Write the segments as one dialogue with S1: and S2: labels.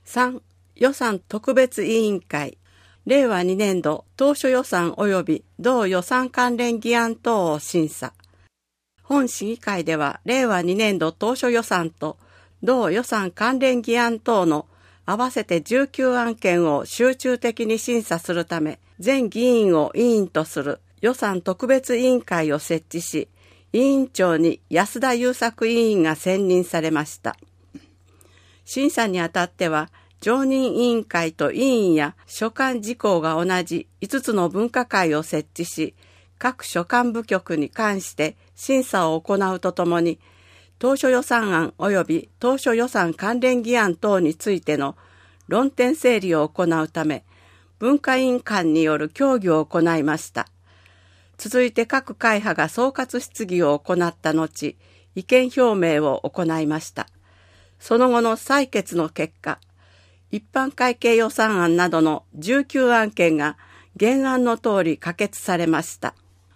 S1: 3、予算特別委員会、令和2年度当初予算及び同予算関連議案等を審査。本市議会では令和2年度当初予算と同予算関連議案等の合わせて19案件を集中的に審査するため、全議員を委員とする予算特別委員会を設置し、委員長に安田優作委員が選任されました。審査にあたっては、常任委員会と委員や所管事項が同じ5つの分科会を設置し、各所管部局に関して審査を行うとともに、当初予算案及び当初予算関連議案等についての論点整理を行うため、文化委員間による協議を行いました。続いて各会派が総括質疑を行った後、意見表明を行いました。その後の採決の結果、一般会計予算案などの19案件が原案の通り可決されました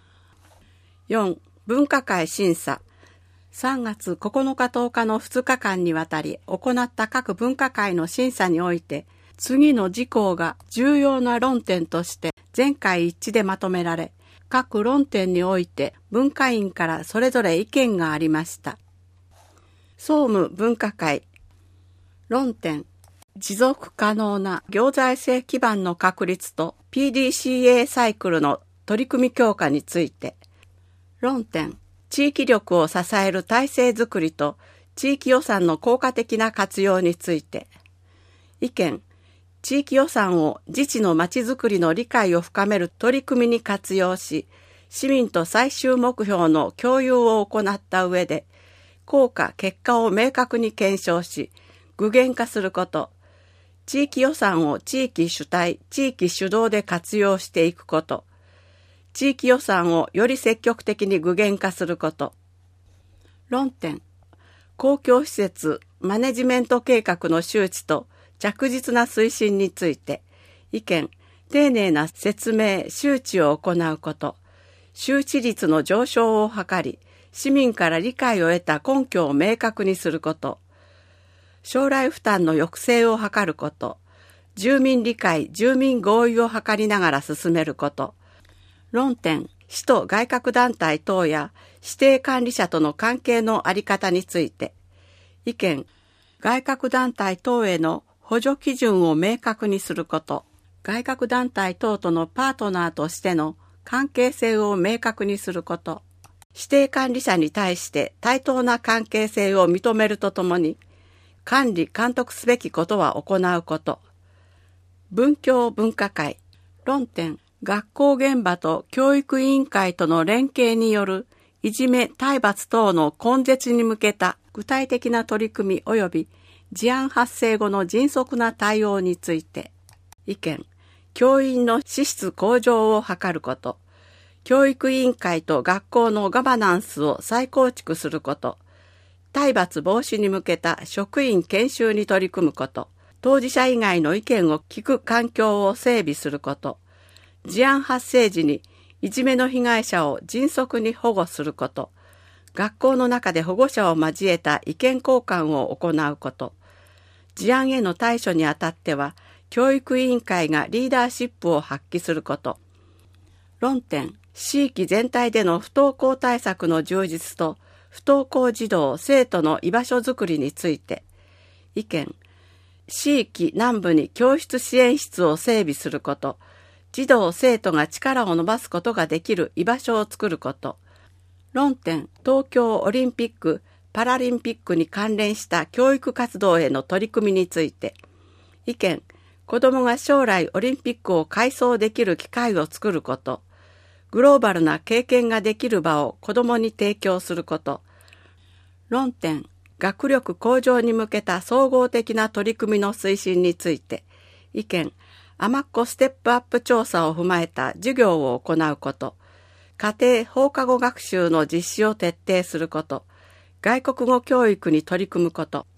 S1: 。4、分科会審査。3月9日10日の2日間にわたり行った各分科会の審査において、次の事項が重要な論点として全会一致でまとめられ、各論点において分科員からそれぞれ意見がありました。総務分科会。論点。持続可能な行財政基盤の確立と PDCA サイクルの取り組み強化について。論点。地域力を支える体制づくりと地域予算の効果的な活用について。意見。地域予算を自治のまちづくりの理解を深める取り組みに活用し、市民と最終目標の共有を行った上で、効果・結果を明確に検証し、具現化すること、地域予算を地域主体・地域主導で活用していくこと、地域予算をより積極的に具現化すること。論点。公共施設マネジメント計画の周知と着実な推進について。意見。丁寧な説明・周知を行うこと。周知率の上昇を図り、市民から理解を得た根拠を明確にすること。将来負担の抑制を図ること。住民理解・住民合意を図りながら進めること。論点。市と外郭団体等や指定管理者との関係の在り方について。意見。外郭団体等への補助基準を明確にすること。外郭団体等とのパートナーとしての関係性を明確にすること。指定管理者に対して対等な関係性を認めるとともに、管理・監督すべきことは行うこと。文教分科会。論点。学校現場と教育委員会との連携によるいじめ・体罰等の根絶に向けた具体的な取り組み及び事案発生後の迅速な対応について。意見。教員の資質向上を図ること。教育委員会と学校のガバナンスを再構築すること。体罰防止に向けた職員研修に取り組むこと。当事者以外の意見を聞く環境を整備すること。事案発生時にいじめの被害者を迅速に保護すること。学校の中で保護者を交えた意見交換を行うこと。事案への対処にあたっては、教育委員会がリーダーシップを発揮すること。論点。地域全体での不登校対策の充実と、不登校児童・生徒の居場所づくりについて。意見。地域南部に教室支援室を整備すること。児童・生徒が力を伸ばすことができる居場所を作ること。論点。東京オリンピック・パラリンピックに関連した教育活動への取り組みについて。意見。子どもが将来オリンピックを改装できる機会を作ること。グローバルな経験ができる場を子どもに提供すること。論点。学力向上に向けた総合的な取り組みの推進について。意見。アマッコステップアップ調査を踏まえた授業を行うこと。家庭放課後学習の実施を徹底すること。外国語教育に取り組むこと。